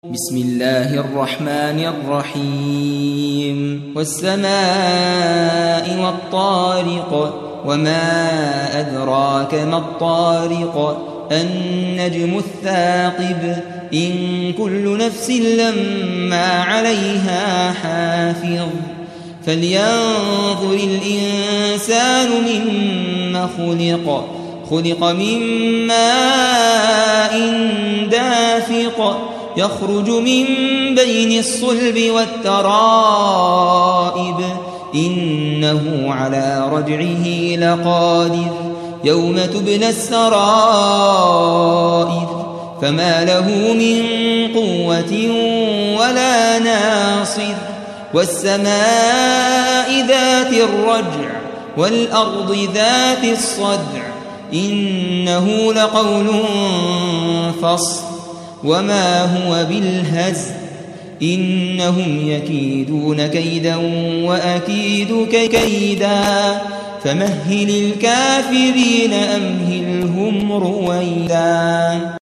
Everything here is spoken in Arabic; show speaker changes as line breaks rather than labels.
بسم الله الرحمن الرحيم والسماء والطارق وما أدراك ما الطارق النجم الثاقب إن كل نفس لما عليها حافظ فلينظر الإنسان مما خلق من ماء دافق يخرج من بين الصلب والترائب إنه على رجعه لقادر يوم تبلى السرائر فما له من قوة ولا ناصر والسماء ذات الرجع والأرض ذات الصدع إنه لقول فصل وما هو بالهزل إنهم يكيدون كيدا وأكيد كيدا فمهل الكافرين أمهلهم رويدا.